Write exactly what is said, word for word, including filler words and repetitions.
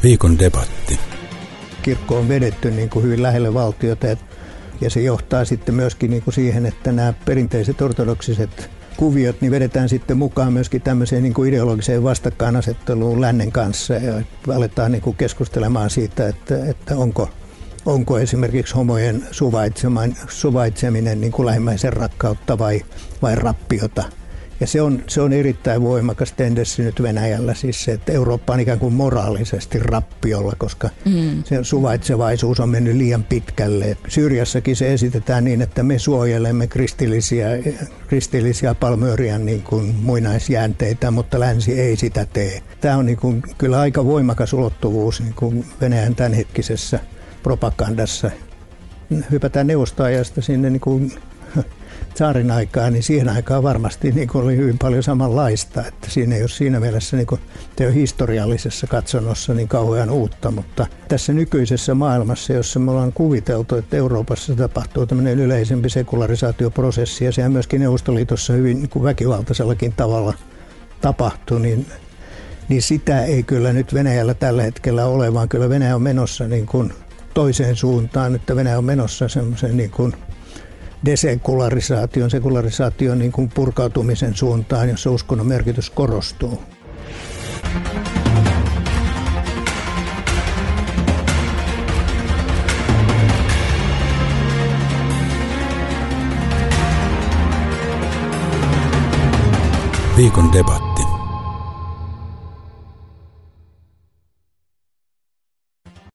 Viikon debatti. Kirkko on vedetty niin kuin hyvin lähelle valtiota ja se johtaa sitten myöskin niin kuin siihen, että nämä perinteiset ortodoksiset kuviot niin vedetään sitten mukaan myöskin tämmöiseen niin kuin ideologiseen vastakkainasetteluun lännen kanssa ja aletaan niin kuin keskustelemaan siitä, että, että onko, onko esimerkiksi homojen suvaitseminen niin kuin lähimmäisen rakkautta vai, vai rappiota. Ja se on, se on erittäin voimakas tendenssi nyt Venäjällä, siis se, että Eurooppa on ikään kuin moraalisesti rappiolla, koska mm. se suvaitsevaisuus on mennyt liian pitkälle. Syyriassakin se esitetään niin, että me suojelemme kristillisiä, kristillisiä Palmörian niin kuin muinaisjäänteitä, mutta länsi ei sitä tee. Tämä on niin kuin kyllä aika voimakas ulottuvuus niin kuin Venäjän tämänhetkisessä propagandassa. Hypätään neuvostoajasta sinne niin kuin tsaarin aikaan, niin siihen aikaan varmasti niin oli hyvin paljon samanlaista, että siinä ei ole siinä mielessä niin kuin historiallisessa katsonnossa niin kauhean uutta, mutta tässä nykyisessä maailmassa, jossa me ollaan kuviteltu, että Euroopassa tapahtuu tämmöinen yleisempi sekularisaatioprosessi ja sehän myöskin Neuvostoliitossa hyvin niin kuin väkivaltaisellakin tavalla tapahtui, niin, niin sitä ei kyllä nyt Venäjällä tällä hetkellä ole, vaan kyllä Venäjä on menossa niin kuin toiseen suuntaan, että Venäjä on menossa semmoisen niin kuin desekularisaation, sekularisaation niin kuin purkautumisen suuntaan, jossa uskonnon merkitys korostuu. Viikon debatti.